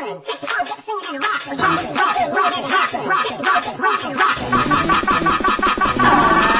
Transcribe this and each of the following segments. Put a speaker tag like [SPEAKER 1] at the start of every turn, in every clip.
[SPEAKER 1] happen. Just the chords that singing and rock. Rock and happen. Rock and rock and rock.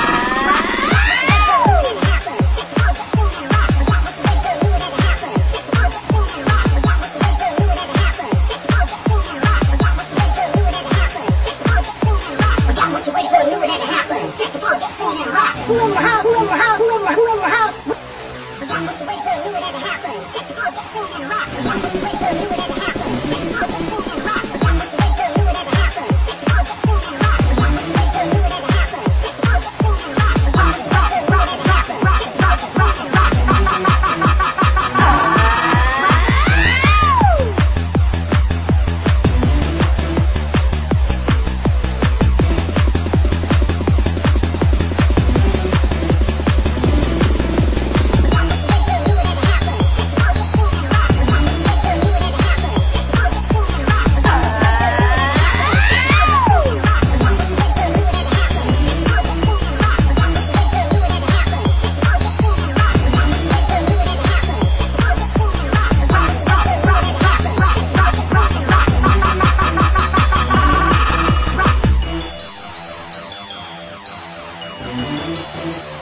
[SPEAKER 1] Who in the house? Who in the house? Who in the who in the house? We got what you wait for, knew it ever happen. Just the chords that sing and rock. We got what you wait for, knew it ever happen. Just the chords that sing and rock. We got what you wait for, knew it ever happen. Just the chords that sing and rock. We got what you wait for, knew it ever happen. Just the chords that sing and rock. We got what you rock and rock and happen. Rock and rock and rock and rock and rock and rock and rock. Thank you.